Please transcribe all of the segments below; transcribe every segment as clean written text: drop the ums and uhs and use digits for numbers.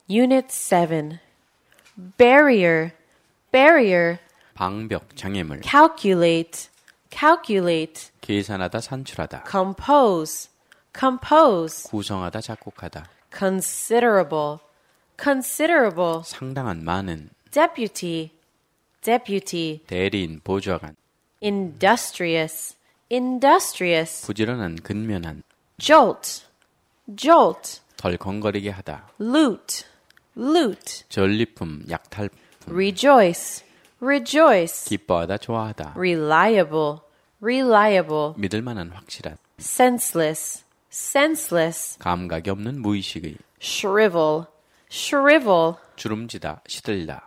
Unit 7. Barrier, barrier. 방벽, 장애물. Calculate, calculate. 계산하다, 산출하다. Compose, compose. 구성하다, 작곡하다. Considerable, considerable. 상당한, 많은. Deputy, deputy. 대리인, 보좌관. Industrious, industrious. 부지런한, 근면한. Jolt, jolt. 덜컹거리게 하다. Loot, loot. 전리품, 약탈품. Rejoice, rejoice. 기뻐하다, 좋아하다. Reliable, reliable. 믿을만한, 확실한. Senseless, senseless. 감각이 없는, 무의식의. Shrivel, shrivel. 주름지다, 시들다.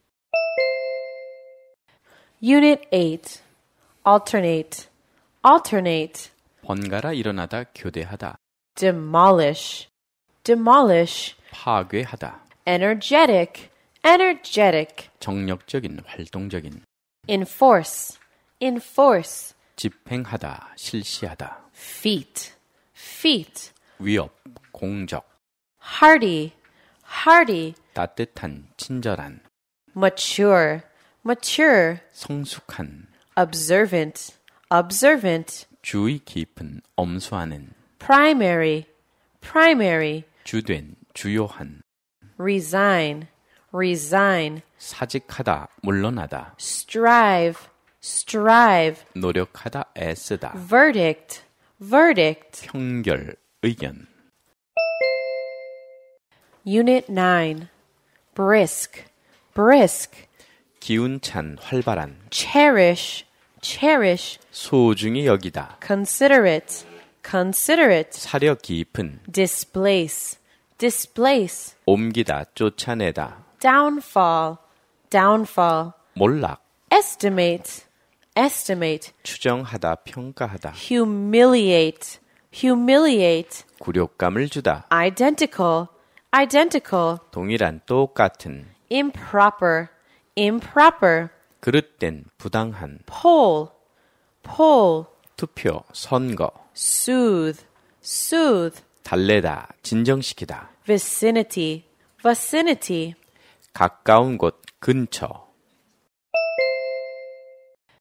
Unit 8. Alternate, alternate. 번갈아 일어나다, 교대하다. Demolish, demolish. 파괴하다. Energetic, energetic. 정력적인, 활동적인. Enforce, enforce. 집행하다, 실시하다. Feat, feat. 위협, 공적. Hearty, hearty. 따뜻한, 친절한. Mature, mature. 성숙한. Observant, observant. 주의 깊은, 엄수하는. Primary, primary. 주된, 주요한. Resign, resign. 사직하다, 물러나다. Strive, strive. 노력하다, 애쓰다. Verdict, verdict. 평결, 의견. Unit 9. Brisk, brisk. 기운찬, 활발한. Cherish, cherish. 소중히 여기다. Considerate, considerate. 사려 깊은. Displace, displace. 옮기다, 쫓아내다. Downfall, downfall. 몰락. Estimate, estimate. 추정하다, 평가하다. Humiliate, humiliate. 굴욕감을 주다. Identical, identical. 동일한, 똑같은. Improper, improper. 그릇된, 부당한. Poll, poll. 투표, 선거. Soothe, soothe. 달래다, 진정시키다. Vicinity, vicinity. 가까운 곳, 근처.